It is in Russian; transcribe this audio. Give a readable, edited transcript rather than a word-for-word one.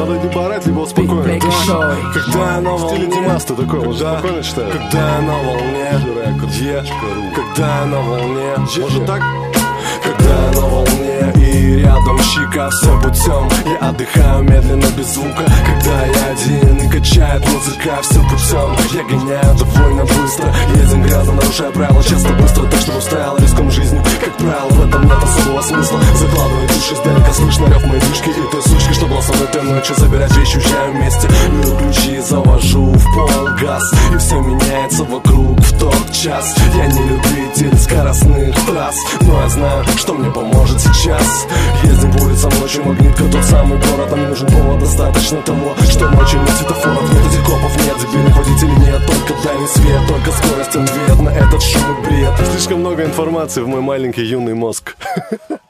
Надо либо орать, либо успокоить. Когда я на волне, в стиле Димаста такой, он да. спокойно читает. Когда я на волне, когда я на волне, Может так? когда я на волне и рядом щека, все путем. Я отдыхаю медленно, без звука. Когда я один и качает музыка, все путем. Я гоняю довольно быстро, едем грязно, нарушая правила, часто быстро. Так, чтобы стоял риском жизнью, как правило, в этом нет особого смысла. Закладываю души, издалека слышно рев моей душки и той сучки, что была со мной той ночью. Забирать вещи, уезжаю вместе, беру ключи, завожу в пол газ. И все меняется вокруг в тот час. Я не любитель скоростных трасс, но я знаю, что мне поможет сейчас. Ездим по улицам ночью, магнитка, тот самый город. Нам не нужен повод, достаточно того, что ночью нет светофоров, нет антикопов, нет дебильных водителей, нет. Только дальний свет, только скорость, ответ на этот шум и бред. Слишком много информации в мой маленький юный мозг.